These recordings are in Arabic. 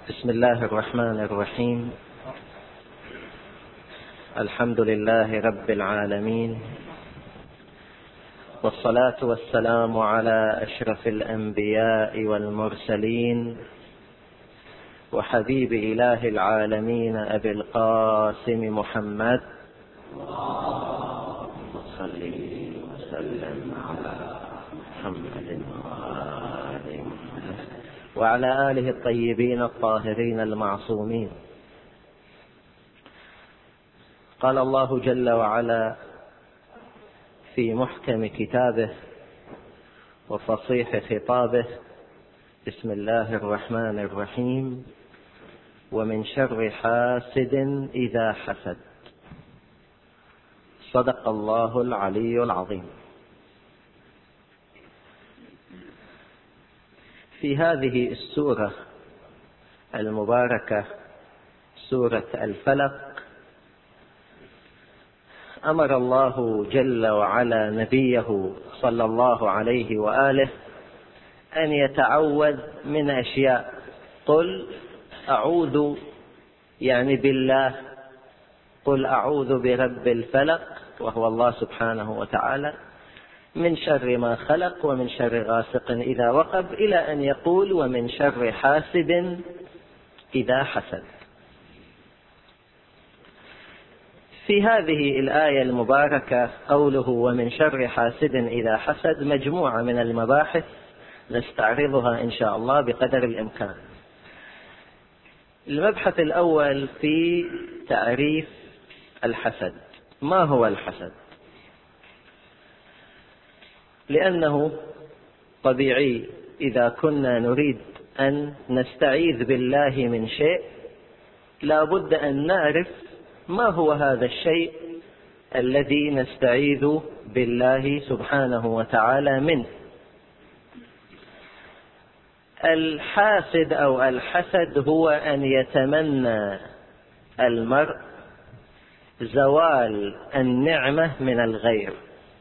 بسم الله الرحمن الرحيم. الحمد لله رب العالمين، والصلاة والسلام على أشرف الأنبياء والمرسلين وحبيب إله العالمين أبي القاسم محمد، اللهم صل وسلم على محمد وعلى آله الطيبين الطاهرين المعصومين. قال الله جل وعلا في محكم كتابه وفصيح خطابه: بسم الله الرحمن الرحيم، ومن شر حاسد إذا حسد. صدق الله العلي العظيم. في هذه السورة المباركة، سورة الفلق، أمر الله جل وعلا نبيه صلى الله عليه وآله أن يتعوذ من أشياء. قل أعوذ بالله، قل أعوذ برب الفلق، وهو الله سبحانه وتعالى، من شر ما خلق ومن شر غاسق إذا وقب، إلى أن يقول ومن شر حاسد إذا حسد. في هذه الآية المباركة قوله ومن شر حاسد إذا حسد مجموعة من المباحث نستعرضها إن شاء الله بقدر الإمكان. المبحث الأول في تعريف الحسد. ما هو الحسد؟ لأنه طبيعي إذا كنا نريد أن نستعيذ بالله من شيء لا بد أن نعرف ما هو هذا الشيء الذي نستعيذ بالله سبحانه وتعالى منه. الحاسد أو الحسد هو أن يتمنى المرء زوال النعمة من الغير،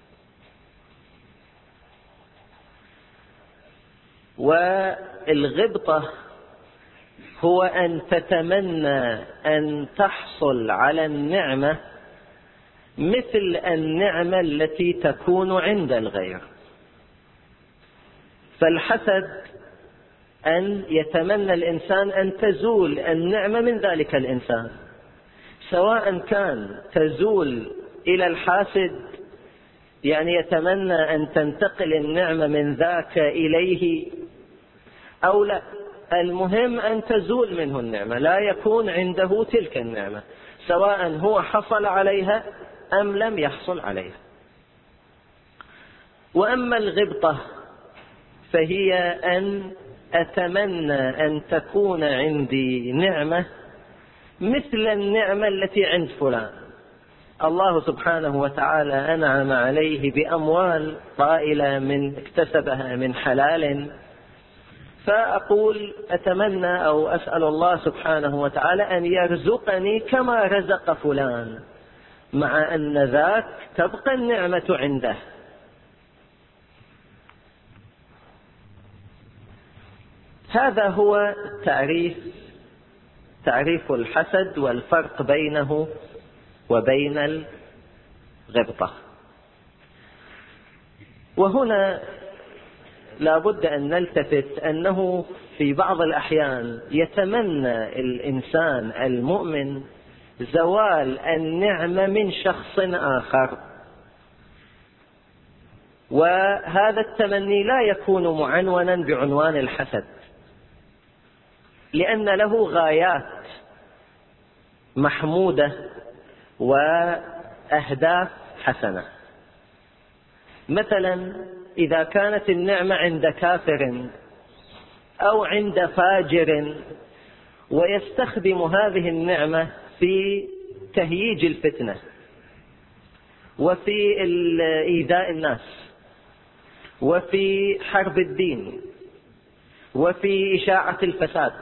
والغبطة هو أن تتمنى أن تحصل على النعمة مثل النعمة التي تكون عند الغير. فالحسد أن يتمنى الإنسان أن تزول النعمة من ذلك الإنسان، سواء كان تزول إلى الحاسد، يتمنى أن تنتقل النعمة من ذاك إليه أو لا، المهم أن تزول منه النعمة، لا يكون عنده تلك النعمة، سواء هو حصل عليها أم لم يحصل عليها. وأما الغبطة فهي أن أتمنى أن تكون عندي نعمة مثل النعمة التي عند فلان. الله سبحانه وتعالى أنعم عليه بأموال طائلة اكتسبها من حلال، فأقول أتمنى أو أسأل الله سبحانه وتعالى أن يرزقني كما رزق فلان، مع أن ذاك تبقى النعمة عنده. هذا هو تعريف الحسد والفرق بينه وبين الغبطة. وهنا لا بد أن نلتفت أنه في بعض الأحيان يتمنى الإنسان المؤمن زوال النعمة من شخص آخر، وهذا التمني لا يكون معنونا بعنوان الحسد، لأن له غايات محمودة وأهداف حسنة. مثلا إذا كانت النعمة عند كافر أو عند فاجر ويستخدم هذه النعمة في تهييج الفتنة وفي إيذاء الناس وفي حرب الدين وفي إشاعة الفساد،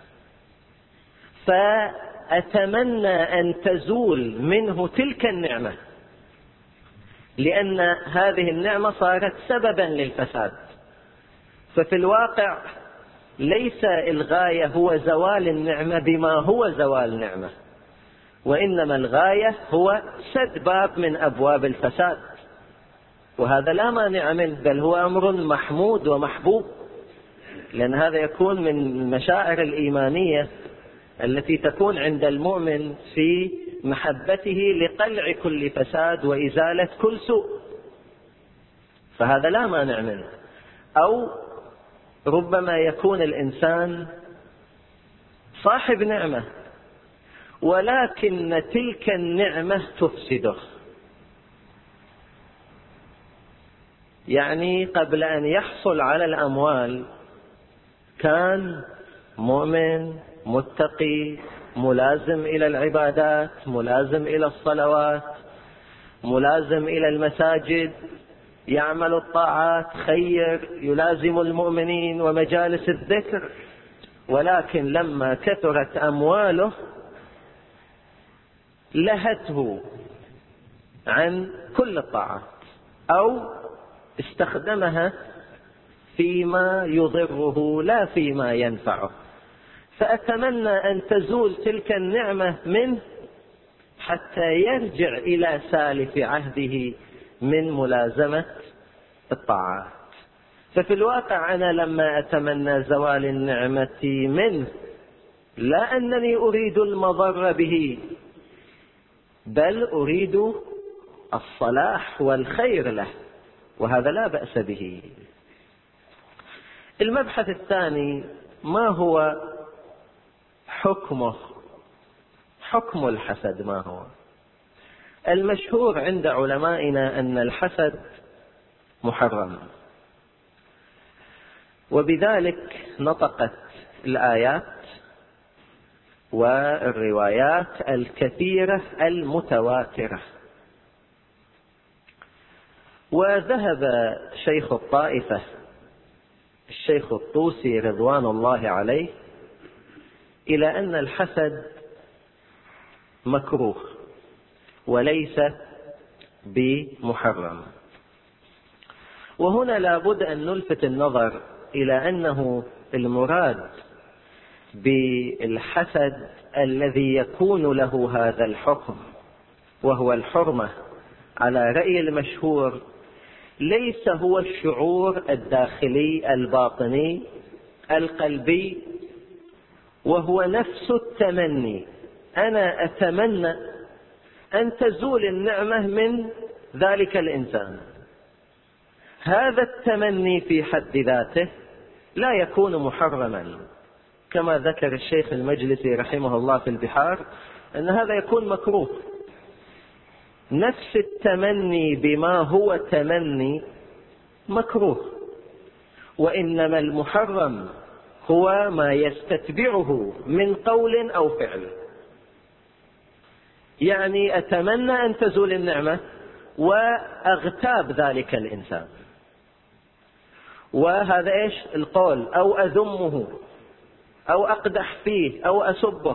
فأتمنى أن تزول منه تلك النعمة، لأن هذه النعمة صارت سببا للفساد. ففي الواقع ليس الغاية هو زوال النعمة بما هو زوال نعمة، وإنما الغاية هو سد باب من أبواب الفساد، وهذا لا مانع منه، بل هو أمر محمود ومحبوب، لأن هذا يكون من المشاعر الإيمانية التي تكون عند المؤمن في محبته لقلع كل فساد وإزالة كل سوء، فهذا لا مانع منه. أو ربما يكون الإنسان صاحب نعمة ولكن تلك النعمة تفسده، يعني قبل أن يحصل على الأموال كان مؤمن متقي ملازم إلى العبادات، ملازم إلى الصلوات، ملازم إلى المساجد، يعمل الطاعات، خير، يلازم المؤمنين ومجالس الذكر، ولكن لما كثرت أمواله لهته عن كل الطاعات أو استخدمها فيما يضره لا فيما ينفعه. فأتمنى أن تزول تلك النعمة منه حتى يرجع إلى سالف عهده من ملازمة الطاعات. ففي الواقع أنا لما أتمنى زوال النعمة منه لا أنني أريد المضر به، بل أريد الصلاح والخير له، وهذا لا بأس به. المبحث الثاني: ما هو حكمه؟ حكم الحسد ما هو؟ المشهور عند علمائنا أن الحسد محرم، وبذلك نطقت الآيات والروايات الكثيرة المتواترة. وذهب شيخ الطائفة الشيخ الطوسي رضوان الله عليه إلى أن الحسد مكروه وليس بمحرم. وهنا لابد أن نلفت النظر إلى أنه المراد بالحسد الذي يكون له هذا الحكم وهو الحرمة على رأي المشهور ليس هو الشعور الداخلي الباطني القلبي، وهو نفس التمني. أنا أتمنى أن تزول النعمة من ذلك الإنسان. هذا التمني في حد ذاته لا يكون محرما، كما ذكر الشيخ المجلسي رحمه الله في البحار أن هذا يكون مكروه. نفس التمني بما هو تمني مكروه، وإنما المحرم هو ما يستتبعه من قول أو فعل. يعني أتمنى أن تزول النعمة وأغتاب ذلك الإنسان، وهذا إيش القول، أو أذمه أو أقدح فيه أو أسبه،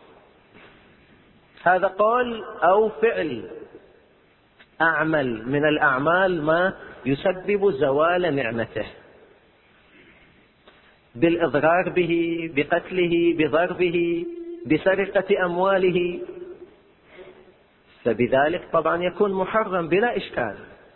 هذا قول أو فعل، أعمل من الأعمال ما يسبب زوال نعمته بالإضرار به، بقتله، بضربه، بسرقة أمواله، فبذلك طبعا يكون محرم بلا إشكال.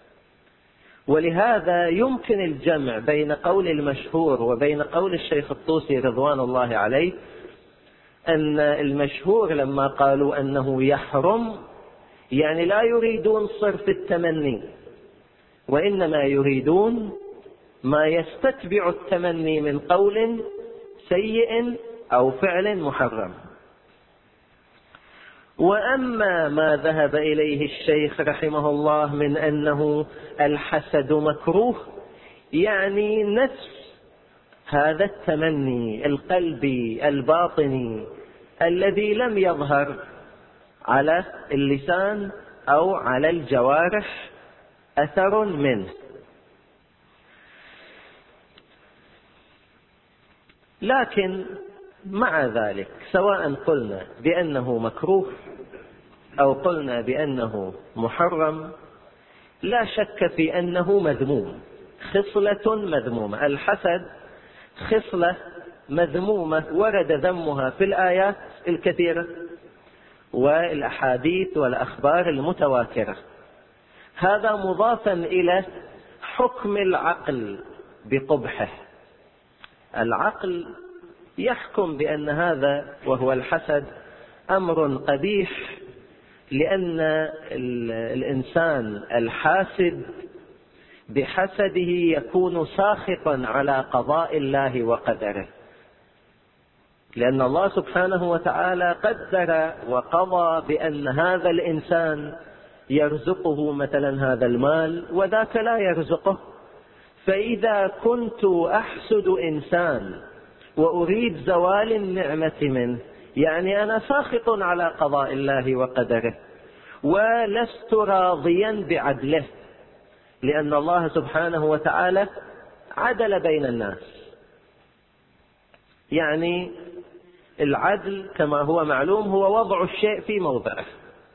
ولهذا يمكن الجمع بين قول المشهور وبين قول الشيخ الطوسي رضوان الله عليه، أن المشهور لما قالوا أنه يحرم يعني لا يريدون صرف التمني، وإنما يريدون ما يستتبع التمني من قول سيء أو فعل محرم. وأما ما ذهب إليه الشيخ رحمه الله من أنه الحسد مكروه، يعني نفس هذا التمني القلبي الباطني الذي لم يظهر على اللسان أو على الجوارح أثر منه. لكن مع ذلك سواء قلنا بأنه مكروه أو قلنا بأنه محرم، لا شك في أنه مذموم، خصلة مذمومة. الحسد خصلة مذمومة ورد ذمها في الآيات الكثيرة والأحاديث والأخبار المتواترة. هذا مضافا إلى حكم العقل بقبحه. العقل يحكم بأن هذا وهو الحسد أمر قبيح، لأن الإنسان الحاسد بحسده يكون ساخطا على قضاء الله وقدره، لأن الله سبحانه وتعالى قدر وقضى بأن هذا الإنسان يرزقه مثلا هذا المال وذاك لا يرزقه. فإذا كنت أحسد إنسان وأريد زوال النعمة منه، يعني أنا ساخط على قضاء الله وقدره ولست راضيا بعدله، لأن الله سبحانه وتعالى عدل بين الناس. يعني العدل كما هو معلوم هو وضع الشيء في موضعه.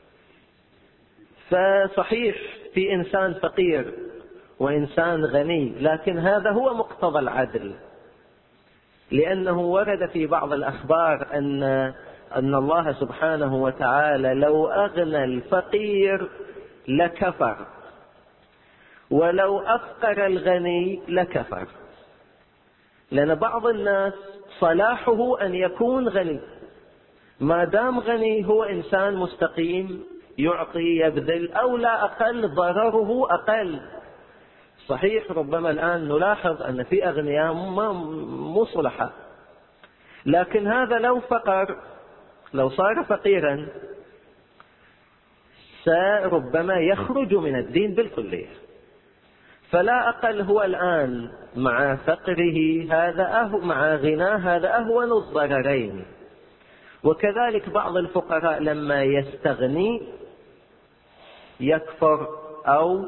فصحيح في إنسان فقير وإنسان غني، لكن هذا هو مقتضى العدل، لأنه ورد في بعض الأخبار أن الله سبحانه وتعالى لو أغنى الفقير لكفر، ولو أفقر الغني لكفر. لأن بعض الناس صلاحه أن يكون غني، ما دام غني هو إنسان مستقيم يعطي يبذل، أو لا أقل ضرره أقل. صحيح ربما الآن نلاحظ أن في أغنياء مو صلحاء، لكن هذا لو فقر، لو صار فقيرا ربما يخرج من الدين بالكلية. فلا أقل هو الآن مع فقره هذا مع غناه هذا أهون الضررين. وكذلك بعض الفقراء لما يستغني يكفر أو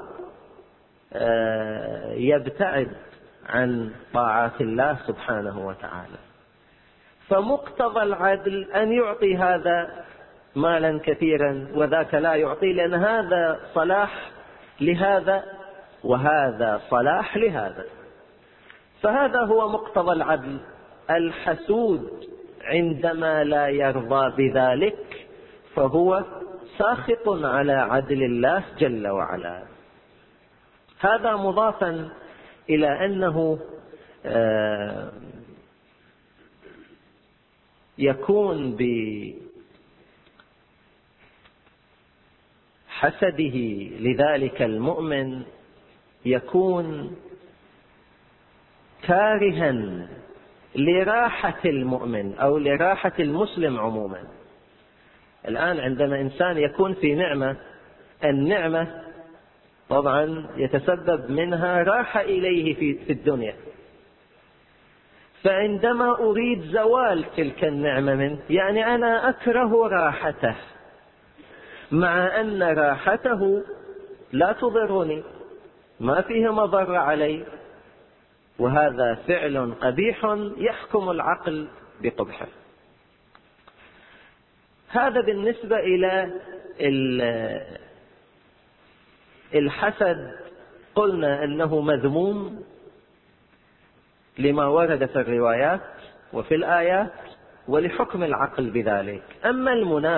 يبتعد عن طاعات الله سبحانه وتعالى. فمقتضى العدل أن يعطي هذا مالا كثيرا وذاك لا يعطي، لأن هذا صلاح لهذا وهذا صلاح لهذا. فهذا هو مقتضى العدل. الحسود عندما لا يرضى بذلك فهو ساخط على عدل الله جل وعلا. هذا مضافا إلى أنه يكون بحسده لذلك المؤمن يكون كارها لراحة المؤمن أو لراحة المسلم عموما. الآن عندما إنسان يكون في نعمة، النعمة طبعا يتسبب منها راحة إليه في الدنيا، فعندما أريد زوال تلك النعمة منه، يعني أنا أكره راحته، مع أن راحته لا تضرني، ما فيه مضر علي، وهذا فعل قبيح يحكم العقل بقبحه. هذا بالنسبة إلى الحسد. قلنا أنه مذموم لما ورد في الروايات وفي الآيات ولحكم العقل بذلك. أما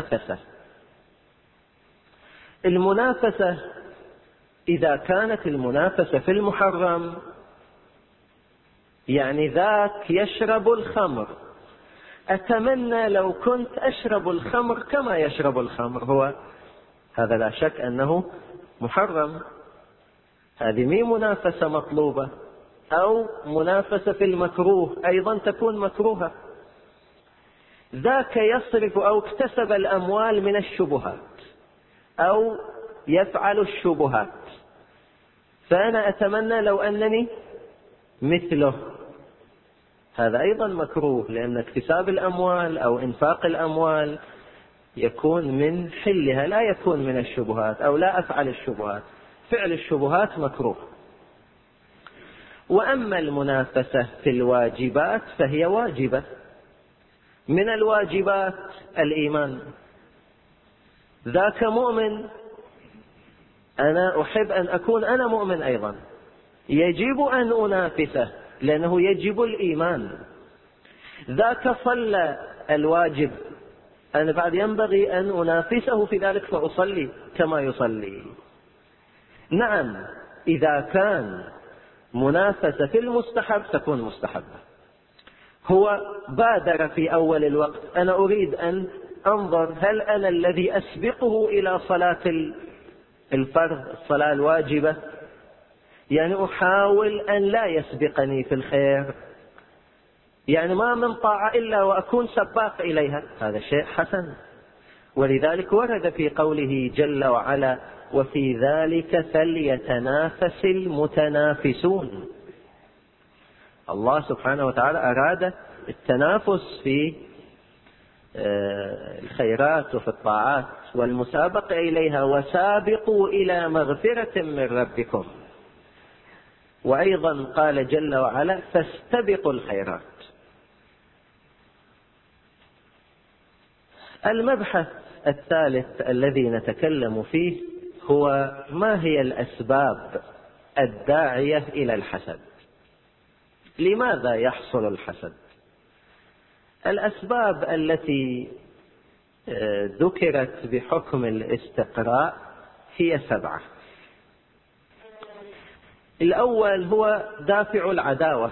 المنافسة إذا كانت المنافسة في المحرم، يعني ذاك يشرب الخمر، أتمنى لو كنت أشرب الخمر كما يشرب الخمر، هذا لا شك أنه محرم. هذه مي منافسة مطلوبة. أو منافسة في المكروه أيضا تكون مكروهة. ذاك يصرف أو اكتسب الأموال من الشبهات أو يفعل الشبهات، فأنا أتمنى لو أنني مثله. هذا أيضا مكروه، لأن اكتساب الأموال أو إنفاق الأموال يكون من حلها، لا يكون من الشبهات، أو لا أفعل الشبهات. فعل الشبهات مكروه. وأما المنافسة في الواجبات فهي واجبة. من الواجبات الإيمان. ذاك مؤمن، أنا أحب أن أكون أنا مؤمن أيضا، يجب أن أنافسه لأنه يجب الإيمان. ذاك صلى الواجب، أنا بعد ينبغي أن أنافسه في ذلك فأصلي كما يصلي. نعم، إذا كان منافسة في المستحب تكون مستحبة. هو بادر في أول الوقت، أنا أريد أن أنظر هل أنا الذي أسبقه إلى صلاة الفرض، الصلاة الواجبة، يعني أحاول أن لا يسبقني في الخير، يعني ما من طاعة إلا وأكون سباق إليها، هذا شيء حسن. ولذلك ورد في قوله جل وعلا: وفي ذلك فليتنافس المتنافسون. الله سبحانه وتعالى أراد التنافس في الخيرات وفي الطاعات والمسابقة إليها، وسابقوا إلى مغفرة من ربكم. وأيضا قال جل وعلا: فاستبقوا الخيرات. المبحث الثالث الذي نتكلم فيه هو ما هي الأسباب الداعية إلى الحسد؟ لماذا يحصل الحسد؟ الأسباب التي ذكرت بحكم الاستقراء هي 7. الأول هو دافع العداوة.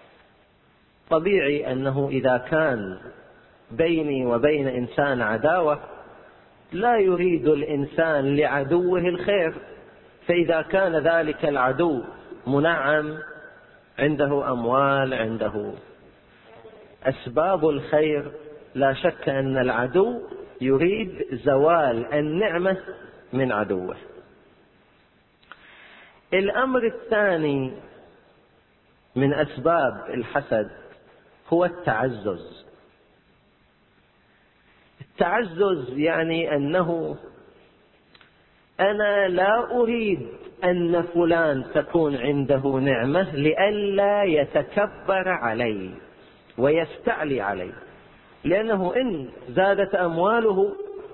طبيعي أنه إذا كان بيني وبين إنسان عداوة لا يريد الإنسان لعدوه الخير، فإذا كان ذلك العدو منعم، عنده أموال، عنده أسباب الخير، لا شك أن العدو يريد زوال النعمة من عدوه. الأمر الثاني من أسباب الحسد هو التعزز. التعزز يعني أنه أنا لا أريد أن فلان تكون عنده نعمة لئلا يتكبر علي ويستعلي علي، لأنه إن زادت أمواله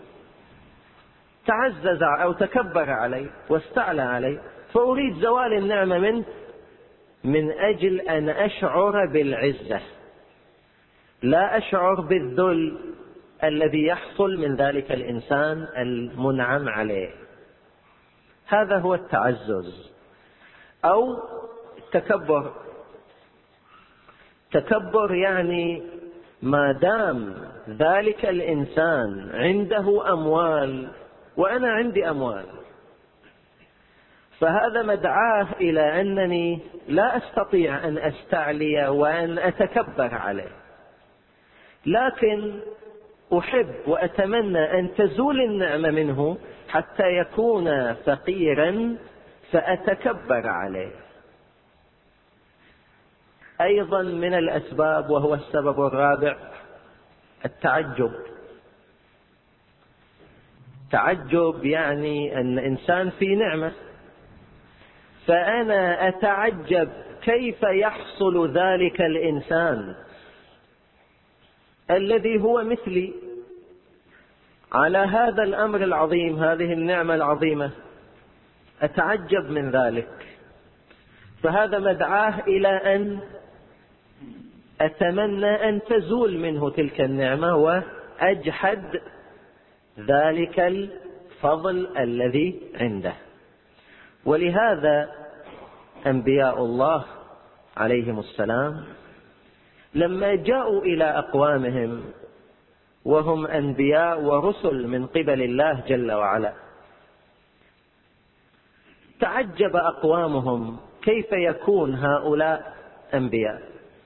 تعزز أو تكبر علي واستعلى علي، فأريد زوال النعمة منه من أجل أن أشعر بالعزة، لا أشعر بالذل الذي يحصل من ذلك الإنسان المنعم عليه. هذا هو التعزز أو التكبر. تكبر يعني ما دام ذلك الإنسان عنده أموال وأنا عندي أموال، فهذا مدعاه إلى أنني لا أستطيع أن أستعلي وأن أتكبر عليه، لكن أحب وأتمنى أن تزول النعمة منه حتى يكون فقيرا فأتكبر عليه. أيضا من الأسباب، وهو السبب الرابع، التعجب. تعجب يعني أن إنسان في نعمة، فأنا أتعجب كيف يحصل ذلك الإنسان الذي هو مثلي على هذا الأمر العظيم، هذه النعمة العظيمة، أتعجب من ذلك. فهذا مدعاه إلى أن أتمنى أن تزول منه تلك النعمة وأجحد ذلك الفضل الذي عنده. ولهذا أنبياء الله عليهم السلام لما جاءوا إلى أقوامهم وهم أنبياء ورسل من قبل الله جل وعلا، تعجب أقوامهم كيف يكون هؤلاء أنبياء،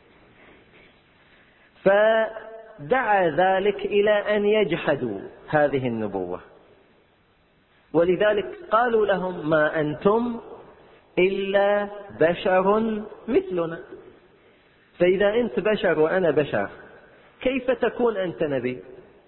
فدعا ذلك إلى أن يجحدوا هذه النبوة. ولذلك قالوا لهم: ما أنتم إلا بشر مثلنا. فإذا أنت بشر وأنا بشر كيف تكون أنت نبي؟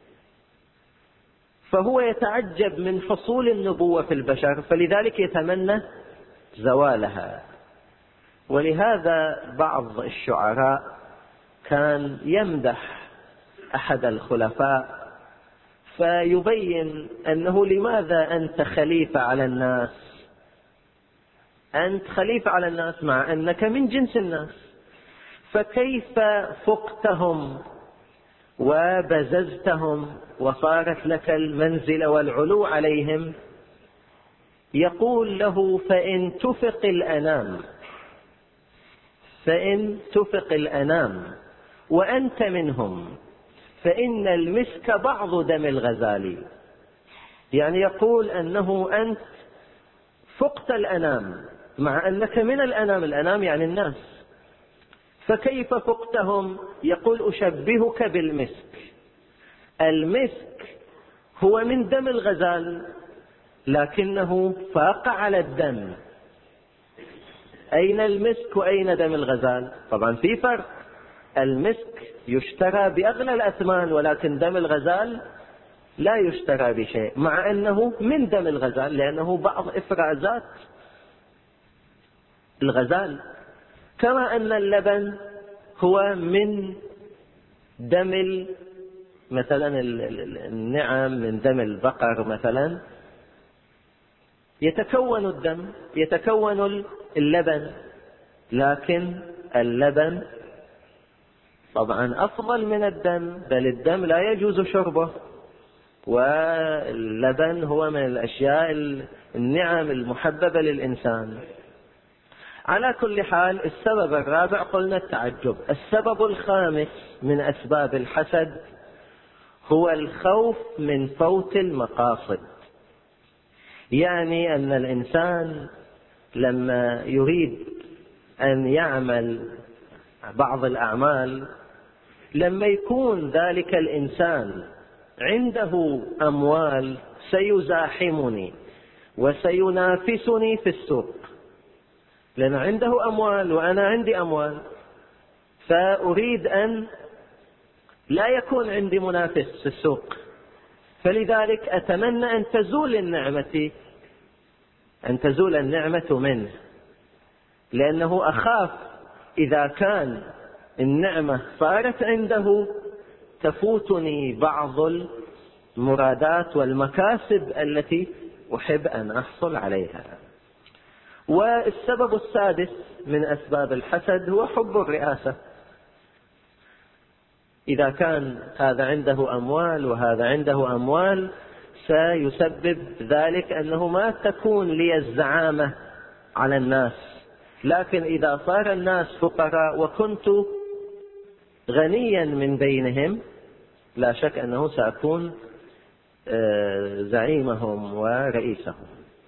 فهو يتعجب من حصول النبوة في البشر، فلذلك يتمنى زوالها. ولهذا بعض الشعراء كان يمدح أحد الخلفاء فيبين أنه: لماذا أنت خليفة على الناس؟ أنت خليفة على الناس مع أنك من جنس الناس، فكيف فقتهم وبززتهم وصارت لك المنزل والعلو عليهم، يقول له: فإن تفق الأنام وأنت منهم فإن المسك بعض دم الغزال. يعني يقول أنه أنت فقت الأنام، مع أنك من الأنام يعني الناس، فكيف فقتهم؟ يقول: أشبهك بالمسك. المسك هو من دم الغزال لكنه فاق على الدم. أين المسك وأين دم الغزال؟ طبعا في فرق. المسك يشترى بأغلى الأثمان، ولكن دم الغزال لا يشترى بشيء، مع أنه من دم الغزال لأنه بعض إفرازات الغزال. كما أن اللبن هو من دم مثلا النعم، من دم البقر مثلا، يتكون الدم، يتكون اللبن، لكن اللبن طبعا أفضل من الدم، بل الدم لا يجوز شربه، واللبن هو من الأشياء النعم المحببة للإنسان. على كل حال، السبب الرابع قلنا التعجب. السبب الخامس من أسباب الحسد هو الخوف من فوت المقاصد. يعني أن الإنسان لما يريد أن يعمل بعض الأعمال، لما يكون ذلك الإنسان عنده أموال سيزاحمني وسينافسني في السوق، لأن عنده أموال وأنا عندي أموال، فأريد أن لا يكون عندي منافس في السوق، فلذلك أتمنى أن تزول النعمة منه، لأنه أخاف إذا كان النعمة صارت عنده تفوتني بعض المرادات والمكاسب التي أحب أن أحصل عليها. والسبب السادس من أسباب الحسد هو حب الرئاسة. إذا كان هذا عنده أموال وهذا عنده أموال، سيسبب ذلك أنه ما تكون لي الزعامة على الناس، لكن إذا صار الناس فقراء وكنت غنيا من بينهم، لا شك أنه سأكون زعيمهم ورئيسهم.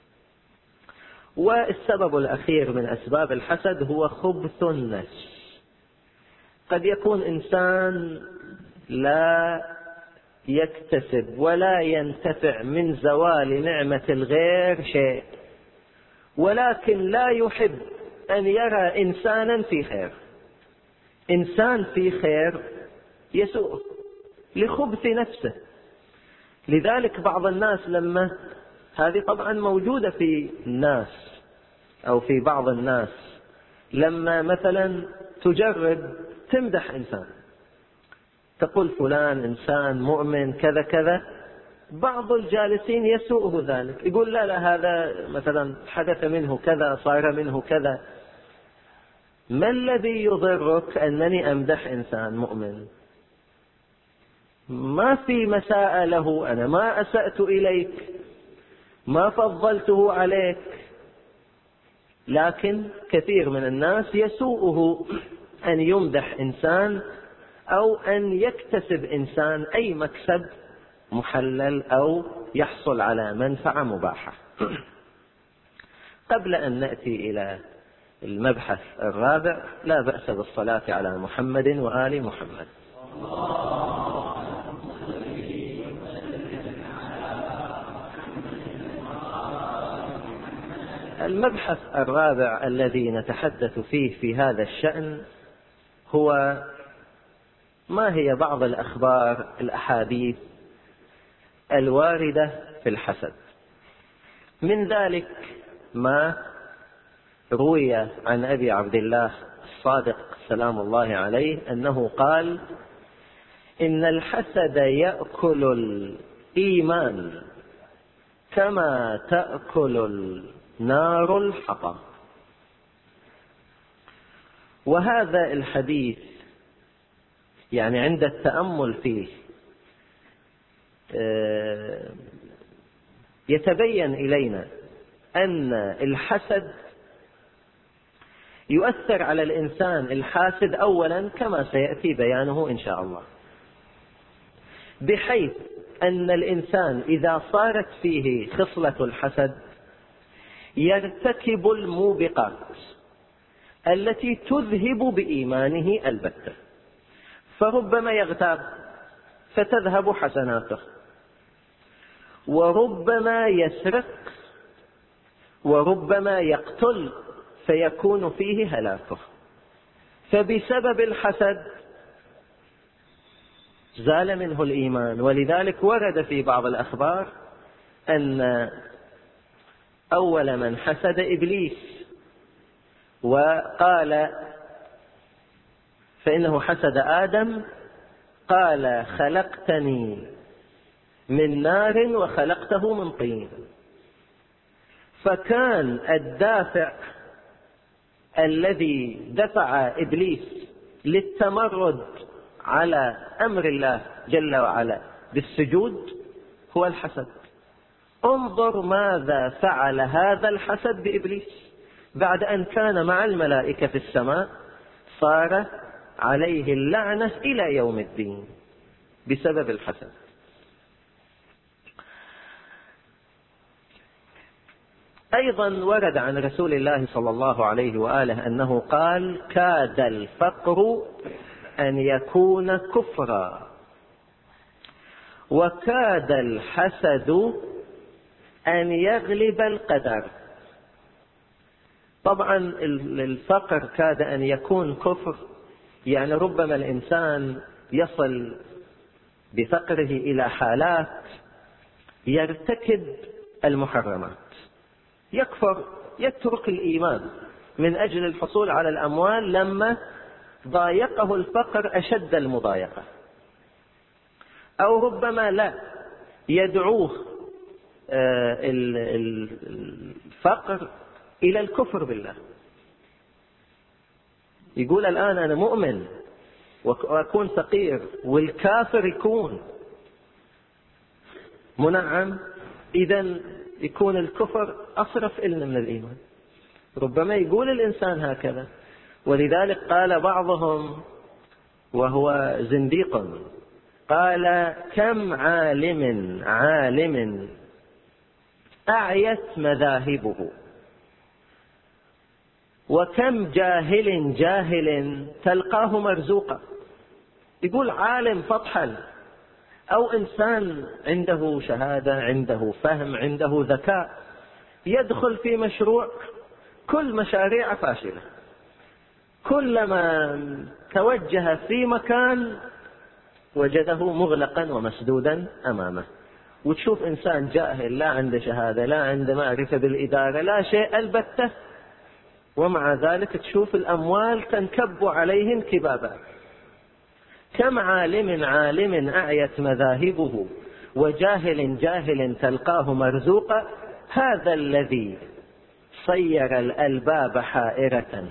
والسبب الأخير من أسباب الحسد هو خبث النفس. قد يكون إنسان لا يكتسب ولا ينتفع من زوال نعمة الغير شيء، ولكن لا يحب أن يرى إنسانا في خير. إنسان في خير يسوء لخبث نفسه. لذلك بعض الناس هذه طبعا موجودة في الناس أو في بعض الناس، لما مثلا تجرب تمدح إنسان، تقول فلان إنسان مؤمن كذا كذا، بعض الجالسين يسوءه ذلك، يقول لا هذا مثلا حدث منه كذا، صار منه كذا. ما الذي يضرك أنني أمدح إنسان مؤمن؟ ما في مساء له، أنا ما أسأت إليك، ما فضلته عليك، لكن كثير من الناس يسوءه أن يمدح إنسان أو أن يكتسب إنسان أي مكسب محلل أو يحصل على منفعة مباحة. قبل أن نأتي إلى المبحث الرابع، لا بأس بالصلاة على محمد وآل محمد. المبحث الرابع الذي نتحدث فيه في هذا الشأن هو ما هي بعض الأخبار، الأحاديث الواردة في الحسد. من ذلك ما روي عن أبي عبد الله الصادق سلام الله عليه أنه قال: إن الحسد يأكل الإيمان كما تأكل النار الحطب. وهذا الحديث يعني عند التأمل فيه يتبين إلينا أن الحسد يؤثر على الإنسان الحاسد أولا كما سيأتي بيانه إن شاء الله، بحيث أن الإنسان إذا صارت فيه خصلة الحسد يرتكب الموبقات التي تذهب بإيمانه البتة، فربما يغتاب فتذهب حسناته، وربما يسرق، وربما يقتل فيكون فيه هلاكه. فبسبب الحسد زال منه الإيمان. ولذلك ورد في بعض الأخبار أن أول من حسد إبليس، وقال فإنه حسد آدم، قال خلقتني من نار وخلقته من طين. فكان الدافع الذي دفع إبليس للتمرد على أمر الله جل وعلا بالسجود هو الحسد. انظر ماذا فعل هذا الحسد بإبليس بعد أن كان مع الملائكة في السماء، صار عليه اللعنة إلى يوم الدين بسبب الحسد. أيضا ورد عن رسول الله صلى الله عليه وآله أنه قال كاد الفقر أن يكون كفرا، وكاد الحسد أن يغلب القدر. طبعا الفقر كاد أن يكون كفر، يعني ربما الإنسان يصل بفقره إلى حالات يرتكب المحرمات، يكفر، يترك الإيمان من أجل الحصول على الأموال لما ضايقه الفقر أشد المضايقة، أو ربما لا يدعوه الفقر إلى الكفر بالله، يقول الآن أنا مؤمن وأكون فقير، والكافر يكون منعم، إذن يكون الكفر أصرف إلنا من الإيمان. ربما يقول الإنسان هكذا. ولذلك قال بعضهم وهو زنديق، قال كم عالم أعيت مذاهبه، وكم جاهل تلقاه مرزوقا. يقول عالم سطحا، أو إنسان عنده شهادة، عنده فهم، عنده ذكاء، يدخل في مشروع كل مشاريع فاشلة، كلما توجه في مكان وجده مغلقا ومسدودا أمامه. وتشوف إنسان جاهل لا عنده شهادة، لا عنده معرفة بالإدارة، لا شيء البتة، ومع ذلك تشوف الأموال تنكب عليه انكبابا. كم عالم أعيت مذاهبه، وجاهل تلقاه مرزوقا، هذا الذي صير الألباب حائرة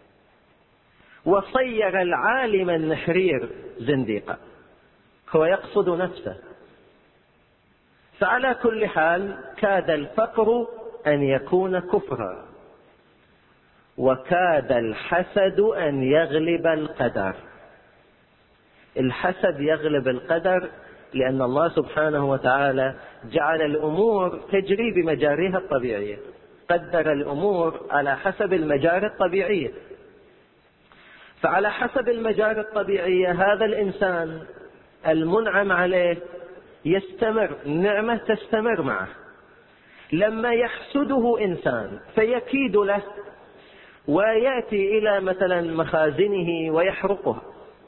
وصير العالم النحرير زنديقا. هو يقصد نفسه. فعلى كل حال كاد الفقر أن يكون كفرا، وكاد الحسد أن يغلب القدر. الحسد يغلب القدر لأن الله سبحانه وتعالى جعل الأمور تجري بمجاريها الطبيعية، قدر الأمور على حسب المجاري الطبيعية. فعلى حسب المجاري الطبيعية هذا الإنسان المنعم عليه يستمر، النعمة تستمر معه. لما يحسده إنسان فيكيد له ويأتي إلى مثلا مخازنه ويحرقها،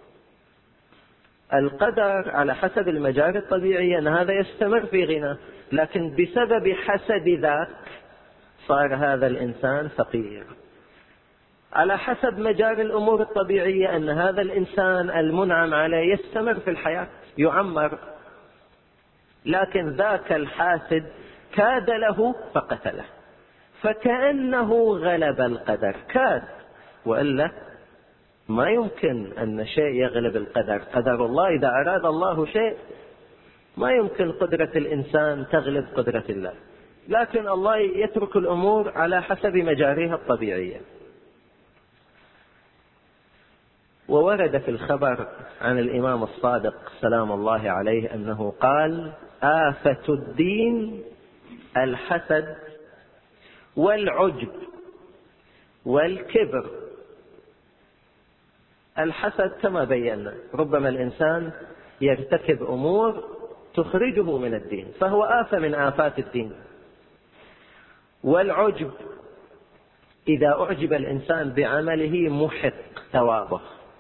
القدر على حسب المجاري الطبيعية أن هذا يستمر في غنى، لكن بسبب حسد ذاك صار هذا الإنسان فقير. على حسب مجاري الأمور الطبيعية أن هذا الإنسان المنعم عليه يستمر في الحياة، يعمر، لكن ذاك الحاسد كاد له فقتله، فكأنه غلب القدر، كاد، وإلا ما يمكن أن شيء يغلب القدر. قدر الله، إذا أراد الله شيء ما يمكن قدرة الإنسان تغلب قدرة الله، لكن الله يترك الأمور على حسب مجاريها الطبيعية. وورد في الخبر عن الإمام الصادق سلام الله عليه أنه قال: آفة الدين الحسد والعجب والكبر. الحسد كما بينا، ربما الإنسان يرتكب أمور تخرجه من الدين، فهو آفة من آفات الدين. والعجب، إذا أعجب الإنسان بعمله محق ثوابه.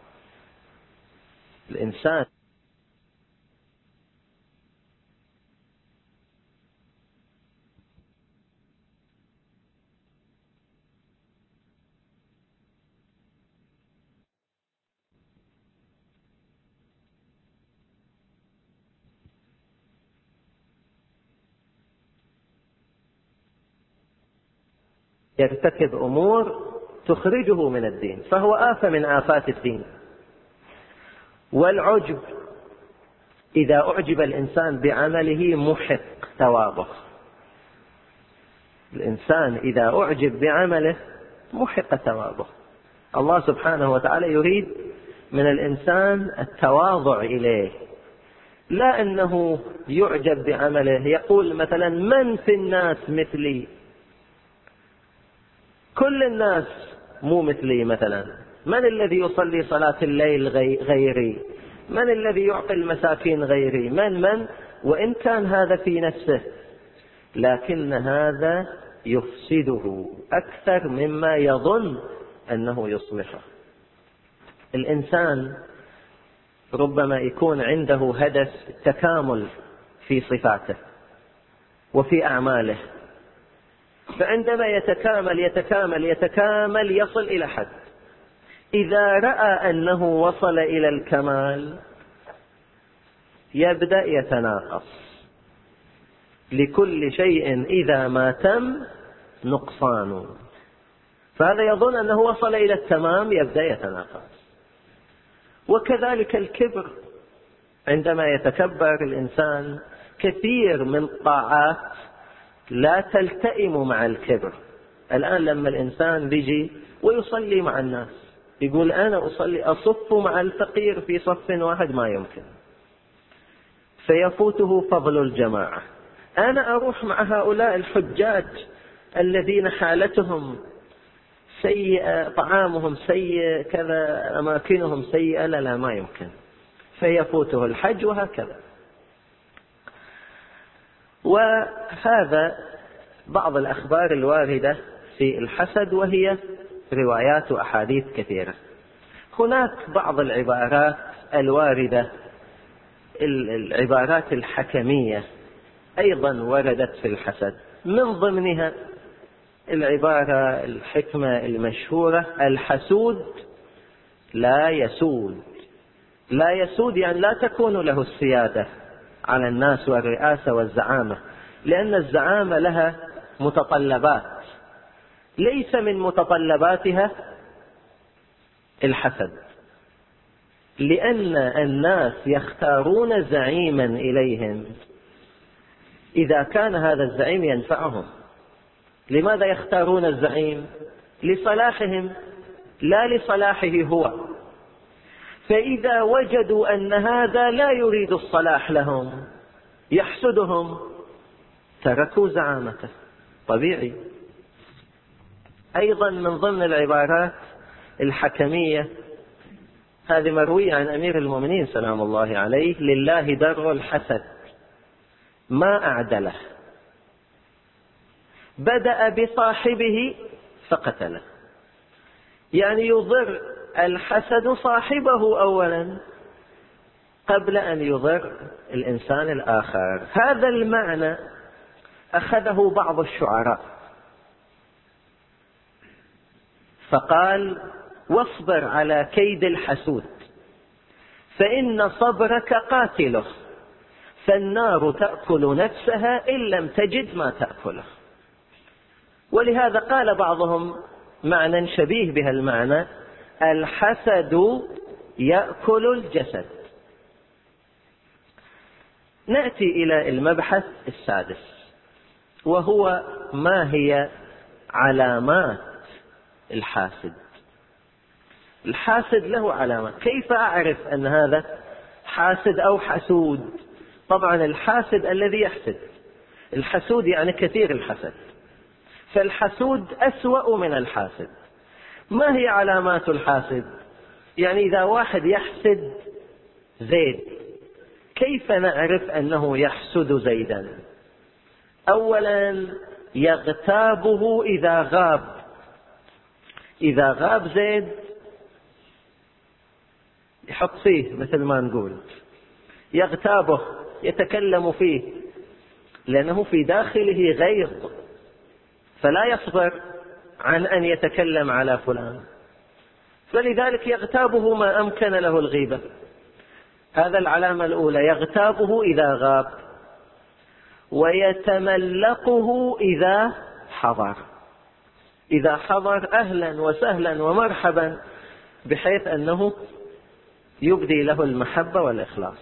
الإنسان يرتكب أمور تخرجه من الدين، فهو آفة من آفات الدين. والعجب، إذا أعجب الإنسان بعمله محق ثوابه. الإنسان إذا أعجب بعمله محق ثوابه. الله سبحانه وتعالى يريد من الإنسان التواضع إليه، لا أنه يعجب بعمله يقول مثلا: من في الناس مثلي؟ كل الناس مو مثلي. مثلا من الذي يصلي صلاة الليل غيري؟ من الذي يعطي المساكين غيري؟ من وإن كان هذا في نفسه، لكن هذا يفسده أكثر مما يظن أنه يصلحه. الإنسان ربما يكون عنده هدف تكامل في صفاته وفي أعماله، فعندما يتكامل يصل إلى حد. إذا رأى أنه وصل إلى الكمال يبدأ يتناقص. لكل شيء إذا ما تم نقصان، فهذا يظن أنه وصل إلى التمام يبدأ يتناقص. وكذلك الكبر، عندما يتكبر الإنسان كثير من الطاعات لا تلتئم مع الكبر. الآن لما الإنسان بيجي ويصلي مع الناس يقول: أنا أصف مع الفقير في صف واحد، ما يمكن، فيفوته فضل الجماعة. أنا أروح مع هؤلاء الحجاج الذين حالتهم سيئة، طعامهم سيء، كذا، أماكنهم سيئة، لا ما يمكن، فيفوته الحج، وهكذا. وهذا بعض الأخبار الواردة في الحسد، وهي روايات وأحاديث كثيرة. هناك بعض العبارات الواردة، العبارات الحكمية أيضا وردت في الحسد. من ضمنها العبارة الحكمة المشهورة: الحسود لا يسود. لا يسود يعني لا تكون له السيادة على الناس والرئاسة والزعامة، لأن الزعامة لها متطلبات، ليس من متطلباتها الحسد، لأن الناس يختارون زعيما إليهم إذا كان هذا الزعيم ينفعهم. لماذا يختارون الزعيم؟ لصلاحهم لا لصلاحه هو. فإذا وجدوا أن هذا لا يريد الصلاح لهم يحسدهم تركوا زعامته، طبيعي. أيضا من ضمن العبارات الحكمية، هذه مروية عن أمير المؤمنين سلام الله عليه: لله در الحسد ما أعدله، بدأ بصاحبه فقتله. يعني يضر الحسد صاحبه أولا قبل أن يضر الإنسان الآخر. هذا المعنى أخذه بعض الشعراء فقال: واصبر على كيد الحسود فإن صبرك قاتله، فالنار تأكل نفسها إن لم تجد ما تأكله. ولهذا قال بعضهم معنى شبيه بها المعنى: الحسد يأكل الجسد. نأتي إلى المبحث السادس، وهو ما هي علامات الحاسد. الحاسد له علامات. كيف أعرف أن هذا حاسد أو حسود؟ طبعا الحاسد الذي يحسد، الحسود يعني كثير الحسد، فالحسود أسوأ من الحاسد. ما هي علامات الحاسد؟ يعني إذا واحد يحسد زيد، كيف نعرف أنه يحسد زيدا؟ أولا يغتابه إذا غاب. إذا غاب زيد يحط فيه، مثل ما نقول يغتابه، يتكلم فيه، لأنه في داخله غيظ، فلا يصبر عن أن يتكلم على فلان، فلذلك يغتابه ما أمكن له الغيبة. هذا العلامة الأولى، يغتابه إذا غاب. ويتملقه إذا حضر. إذا حضر أهلا وسهلا ومرحبا، بحيث أنه يبدي له المحبة والإخلاص.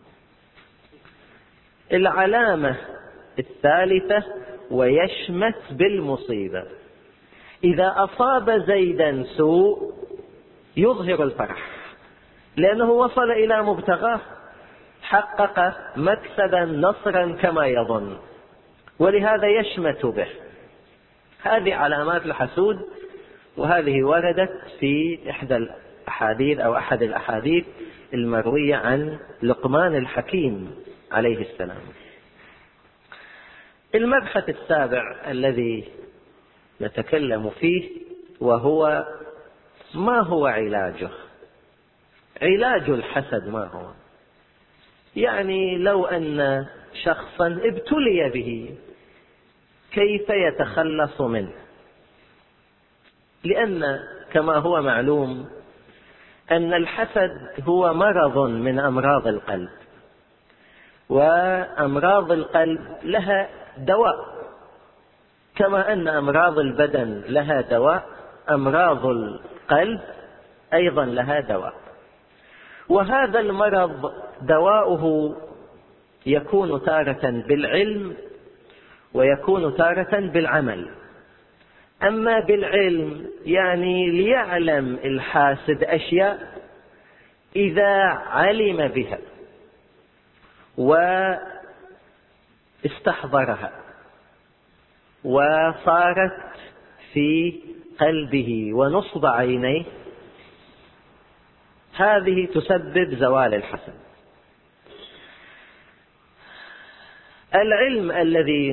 العلامة الثالثة، ويشمت بالمصيبة. إذا أصاب زيدا سوء يظهر الفرح، لأنه وصل إلى مبتغاه، حقق مكسبا نصرا كما يظن، ولهذا يشمت به. هذه علامات الحسود، وهذه وردت في إحدى الأحاديث أو أحد الأحاديث المروية عن لقمان الحكيم عليه السلام. المبحث السابع الذي نتكلم فيه، وهو ما هو علاجه. علاج الحسد ما هو؟ يعني لو أن شخصا ابتلي به، كيف يتخلص منه؟ لأن كما هو معلوم أن الحسد هو مرض من أمراض القلب، وأمراض القلب لها دواء، كما أن أمراض البدن لها دواء، أمراض القلب أيضا لها دواء. وهذا المرض دواؤه يكون تارة بالعلم ويكون تارة بالعمل. أما بالعلم يعني ليعلم الحاسد أشياء، إذا علم بها واستحضرها وصارت في قلبه ونصب عينيه، هذه تسبب زوال الحسد. العلم الذي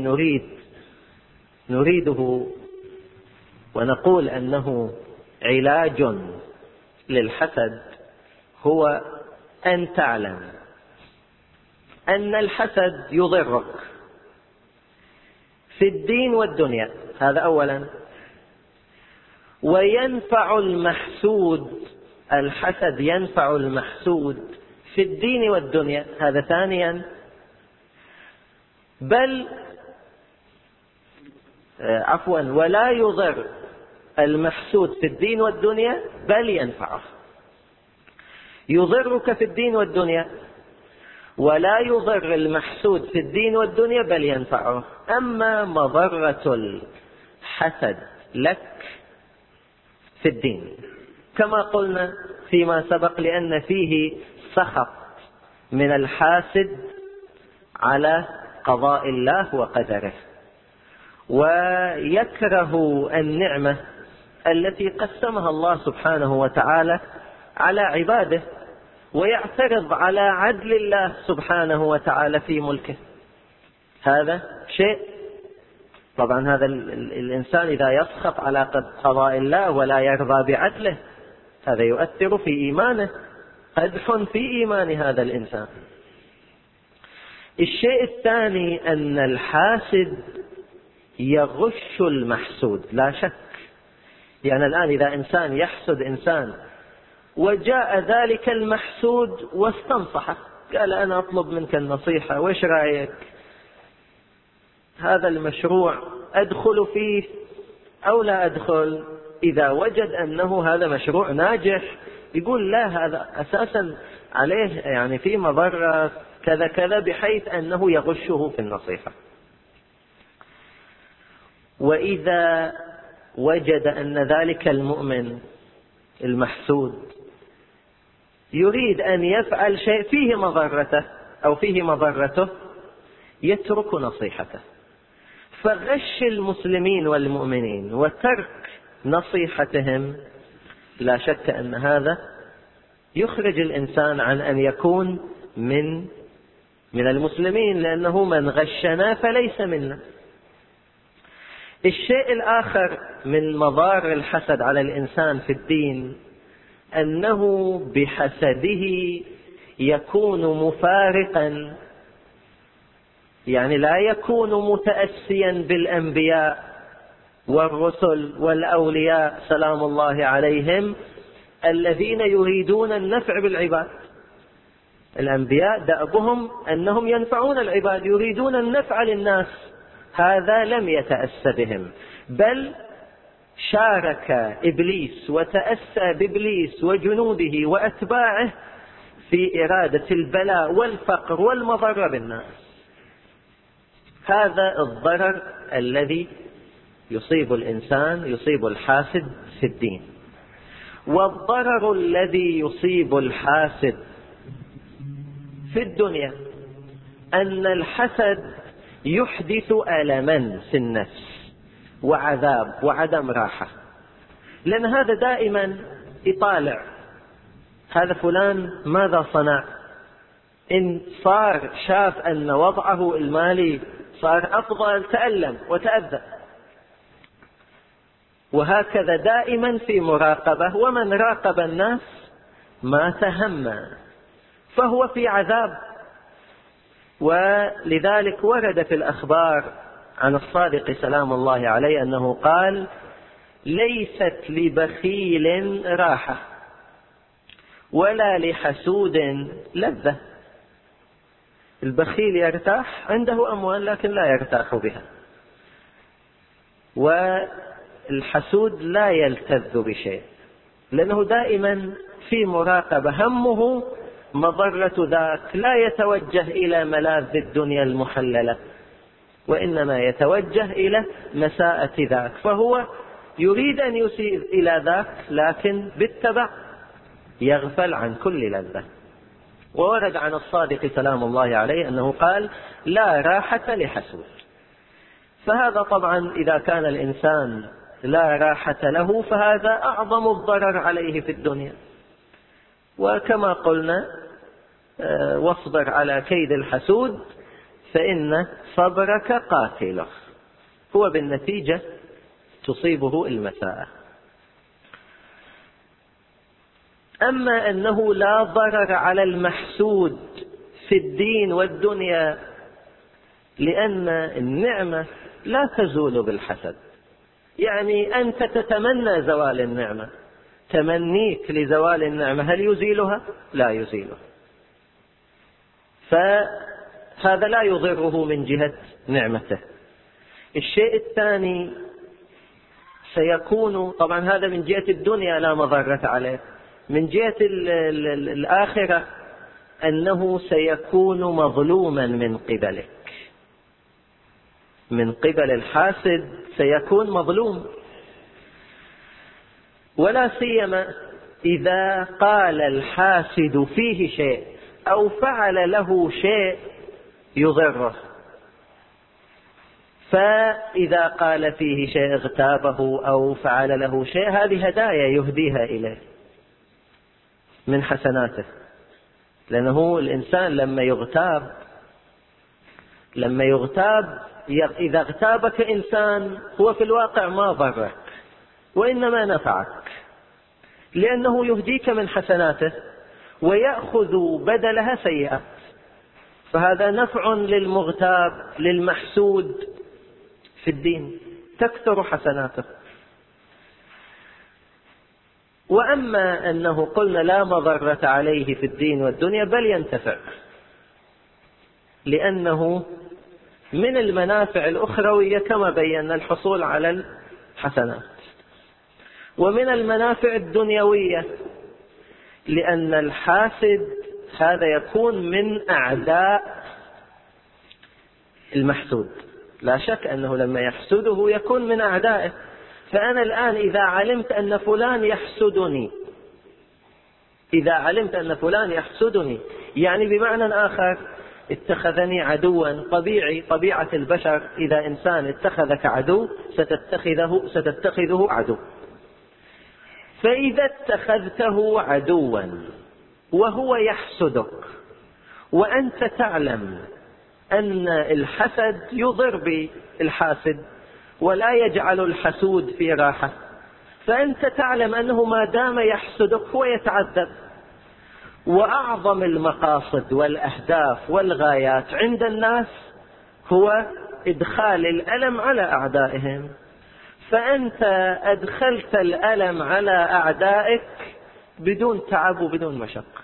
نريده ونقول أنه علاج للحسد، هو أن تعلم أن الحسد يضرك في الدين والدنيا، هذا أولا. وينفع المحسود، الحسد ينفع المحسود في الدين والدنيا، هذا ثانيا. ولا يضر المحسود في الدين والدنيا، بل ينفعه. يضرك في الدين والدنيا، ولا يضر المحسود في الدين والدنيا، بل ينفعه. أما مضرة الحسد لك في الدين، كما قلنا فيما سبق، لأن فيه سخط من الحاسد على قضاء الله وقدره، ويكره النعمة التي قسمها الله سبحانه وتعالى على عباده، ويعترض على عدل الله سبحانه وتعالى في ملكه. هذا شيء. طبعا هذا الإنسان إذا يسخط على قضاء الله ولا يرضى بعدله، هذا يؤثر في إيمانه، قدح في إيمان هذا الإنسان. الشيء الثاني أن الحاسد يغش المحسود، لا شك. يعني الآن إذا إنسان يحسد إنسان وجاء ذلك المحسود واستنصحه، قال أنا أطلب منك النصيحة، وإيش رأيك؟ هذا المشروع أدخل فيه أو لا أدخل؟ إذا وجد أنه هذا مشروع ناجح يقول لا، هذا أساسا عليه يعني في مضرة كذا كذا، بحيث أنه يغشه في النصيحة. وإذا وجد أن ذلك المؤمن المحسود يريد أن يفعل شيء فيه مضرته أو فيه مضرته يترك نصيحته. فغش المسلمين والمؤمنين وترك نصيحتهم لا شك أن هذا يخرج الإنسان عن أن يكون من المسلمين، لأنه من غشنا فليس منا. الشيء الآخر من مضار الحسد على الإنسان في الدين أنه بحسده يكون مفارقا، يعني لا يكون متأسيا بالأنبياء والرسل والأولياء سلام الله عليهم الذين يريدون النفع بالعباد. الأنبياء دأبهم أنهم ينفعون العباد، يريدون النفع للناس، هذا لم يتأسى بهم، بل شارك إبليس وتأسى بإبليس وجنوده وأتباعه في إرادة البلاء والفقر والمضر بالناس. هذا الضرر الذي يصيب الإنسان، يصيب الحاسد في الدين. والضرر الذي يصيب الحاسد في الدنيا أن الحسد يحدث ألما في النفس وعذاب وعدم راحة، لأن هذا دائما يطالع هذا فلان ماذا صنع، إن صار شاف أن وضعه المالي صار أفضل تألم وتأذى، وهكذا دائما في مراقبة. ومن راقب الناس ما تهم فهو في عذاب. ولذلك ورد في الأخبار عن الصادق سلام الله عليه أنه قال: ليست لبخيل راحة ولا لحسود لذة. البخيل يرتاح، عنده أموال لكن لا يرتاح بها، والحسود لا يلتذ بشيء، لأنه دائما في مراقبة، همه مضرة ذاك، لا يتوجه إلى ملاذ الدنيا المحللة، وإنما يتوجه إلى مساءة ذاك، فهو يريد أن يسير إلى ذاك لكن بالتبع يغفل عن كل لذة. وورد عن الصادق سلام الله عليه أنه قال: لا راحة لحسود. فهذا طبعا إذا كان الإنسان لا راحة له فهذا أعظم الضرر عليه في الدنيا. وكما قلنا: واصبر على كيد الحسود فإن صبرك قاتله، هو بالنتيجة تصيبه المساءة. أما أنه لا ضرر على المحسود في الدين والدنيا، لأن النعمة لا تزول بالحسد. يعني أنت تتمنى زوال النعمة، تمنيك لزوال النعمة هل يزيلها؟ لا يزيلها، فهذا لا يضره من جهة نعمته. الشيء الثاني سيكون طبعا هذا من جهة الدنيا لا مضرة عليه، من جهة الآخرة أنه سيكون مظلوما من قبلك، من قبل الحاسد سيكون مظلوم، ولا سيما إذا قال الحاسد فيه شيء أو فعل له شيء يضره. فإذا قال فيه شيء اغتابه أو فعل له شيء، هذه هدايا يهديها إليه من حسناته، لأنه الإنسان لما يغتاب إذا اغتابك إنسان هو في الواقع ما ضرك وإنما نفعك، لأنه يهديك من حسناته ويأخذ بدلها سيئات، فهذا نفع للمغتاب للمحسود في الدين، تكثر حسناته. وأما أنه قلنا لا مضرة عليه في الدين والدنيا بل ينتفع، لأنه من المنافع الأخروية كما بينا الحصول على الحسنات. ومن المنافع الدنيوية، لأن الحاسد هذا يكون من أعداء المحسود، لا شك أنه لما يحسده يكون من أعدائه. فأنا الآن إذا علمت أن فلان يحسدني، إذا علمت أن فلان يحسدني، يعني بمعنى آخر اتخذني عدوا. طبيعة البشر إذا إنسان اتخذك عدو ستتخذه عدو. فإذا اتخذته عدوا وهو يحسدك وأنت تعلم أن الحسد يضر بالحاسد ولا يجعل الحسود في راحة، فأنت تعلم أنه ما دام يحسدك هو يتعذب. وأعظم المقاصد والأهداف والغايات عند الناس هو إدخال الألم على أعدائهم، فأنت أدخلت الألم على أعدائك بدون تعب وبدون مشقة.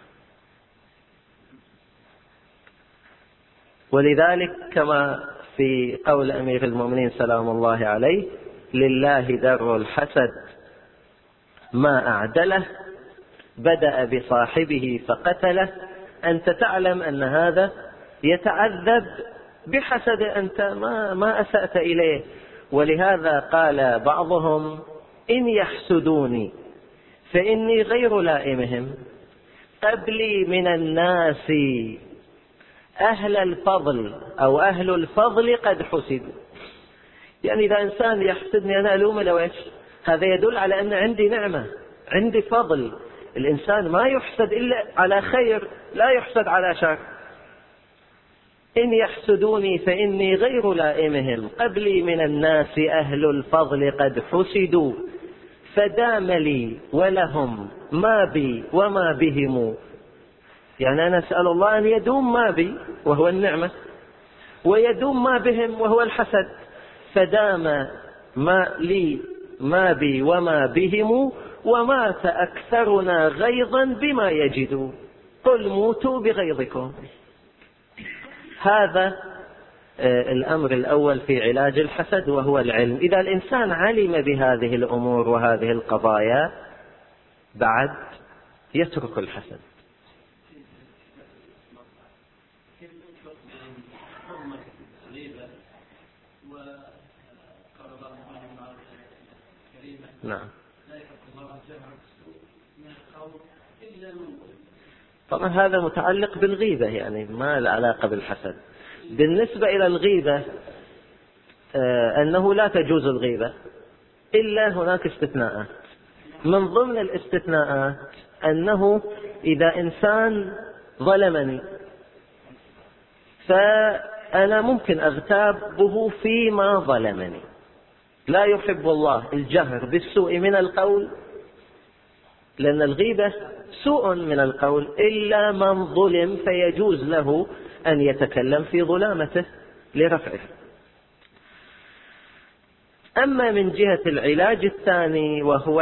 ولذلك كما في قول أمير المؤمنين سلام الله عليه: لله در الحسد ما أعدله، بدأ بصاحبه فقتله. أنت تعلم أن هذا يتعذب بحسد، أنت ما أسأت إليه. ولهذا قال بعضهم: إن يحسدوني فإني غير لائمهم، قبلي من الناس أهل الفضل أو أهل الفضل قد حسدوا. يعني إذا إنسان يحسدني أنا ألومه لو إيش؟ هذا يدل على أن عندي نعمة، عندي فضل. الإنسان ما يحسد إلا على خير، لا يحسد على شر. إن يحسدوني فإني غير لائمهم، قبلي من الناس أهل الفضل قد حسدوا، فدام لي ولهم ما بي وما بهم. يعني أنا أسأل الله أن يدوم ما بي وهو النعمة، ويدوم ما بهم وهو الحسد. فدام ما لي ما بي وما بهم، ومات أكثرنا غيظا بما يجدوا، قل موتوا بغيظكم. هذا الأمر الأول في علاج الحسد، وهو العلم. إذا الإنسان علم بهذه الأمور وهذه القضايا بعد يترك الحسد. نعم. طبعا هذا متعلق بالغيبة، يعني ما له علاقة بالحسد. بالنسبة إلى الغيبة أنه لا تجوز الغيبة إلا هناك استثناءات. من ضمن الاستثناءات أنه إذا إنسان ظلمني فأنا ممكن أغتابه فيما ظلمني. لا يحب الله الجهر بالسوء من القول، لأن الغيبة سوء من القول، إلا من ظلم فيجوز له أن يتكلم في ظلامته لرفعه. أما من جهة العلاج الثاني وهو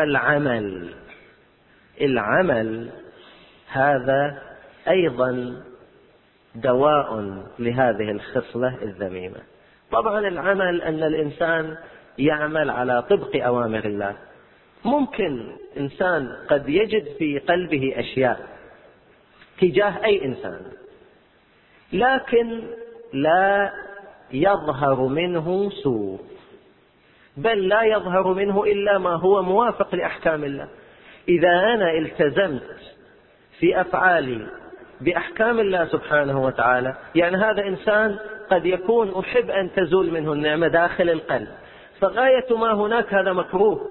العمل هذا أيضا دواء لهذه الخصلة الذميمة. طبعا العمل أن الإنسان يعمل على طبق أوامر الله. ممكن إنسان قد يجد في قلبه أشياء تجاه أي إنسان، لكن لا يظهر منه سوء، بل لا يظهر منه إلا ما هو موافق لأحكام الله. إذا أنا التزمت في أفعالي بأحكام الله سبحانه وتعالى، يعني هذا إنسان قد يكون أحب أن تزول منه النعمة داخل القلب، فغاية ما هناك هذا مكروه،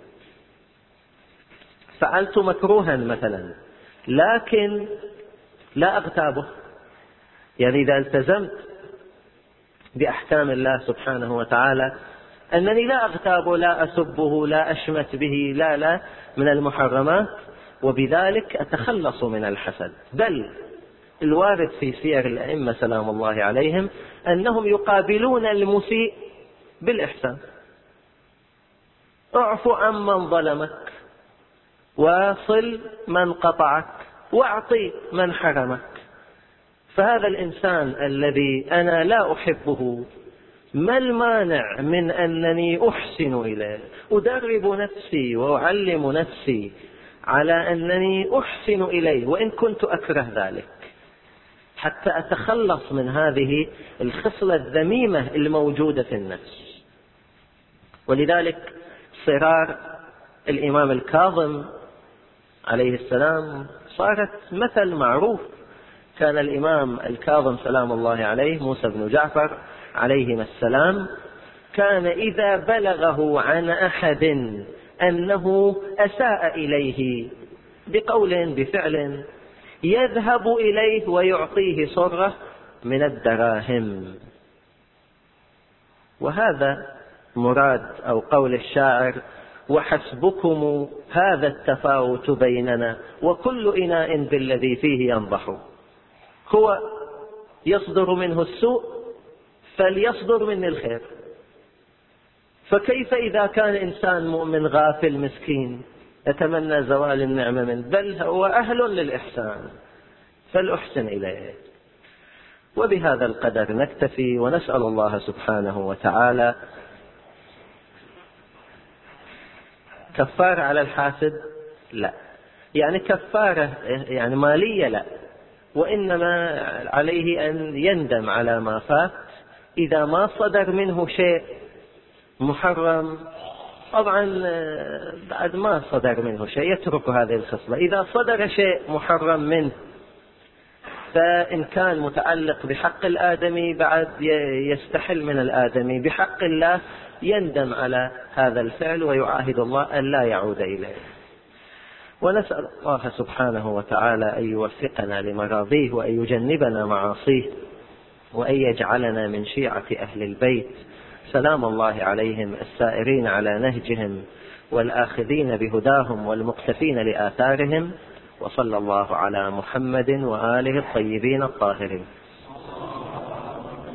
فعلت مكروها مثلا، لكن لا أغتابه. يعني إذا التزمت بأحكام الله سبحانه وتعالى أنني لا أغتابه، لا أسبه، لا أشمت به، لا من المحرمات، وبذلك أتخلص من الحسد. بل الوارد في سير الأئمة سلام الله عليهم أنهم يقابلون المسيء بالإحسان. اعف عمن ظلمك، وصل من قطعك، واعطي من حرمك. فهذا الإنسان الذي أنا لا أحبه ما المانع من أنني أحسن إليه، أدرب نفسي وأعلم نفسي على أنني أحسن إليه وإن كنت أكره ذلك، حتى أتخلص من هذه الخصلة الذميمة الموجودة في النفس. ولذلك صرار الإمام الكاظم عليه السلام صارت مثل معروف. كان الإمام الكاظم سلام الله عليه موسى بن جعفر عليهما السلام كان إذا بلغه عن أحد أنه أساء إليه بقول بفعل يذهب إليه ويعطيه صرة من الدراهم. وهذا مراد أو قول الشاعر: وحسبكم هذا التفاوت بيننا وكل إناء بالذي فيه ينضح. هو يصدر منه السوء فليصدر مني الخير، فكيف إذا كان إنسان مؤمن غافل مسكين يتمنى زوال النعمة منه، بل هو أهل للإحسان فلأحسن إليه. وبهذا القدر نكتفي، ونسأل الله سبحانه وتعالى. كفارة على الحاسد لا، يعني كفارة يعني مالية لا، وإنما عليه أن يندم على ما فات. إذا ما صدر منه شيء محرم، طبعا بعد ما صدر منه شيء يترك هذه الخصلة. إذا صدر شيء محرم منه، فإن كان متعلق بحق الآدمي بعد يستحل من الآدمي، بحق الله يندم على هذا الفعل ويعاهد الله أن لا يعود إليه. ونسأل الله سبحانه وتعالى أن يوفقنا لمراضيه وأن يجنبنا معاصيه وأن يجعلنا من شيعة أهل البيت سلام الله عليهم السائرين على نهجهم والآخذين بهداهم والمقتفين لآثارهم. وصلى الله على محمد وآله الطيبين الطاهرين.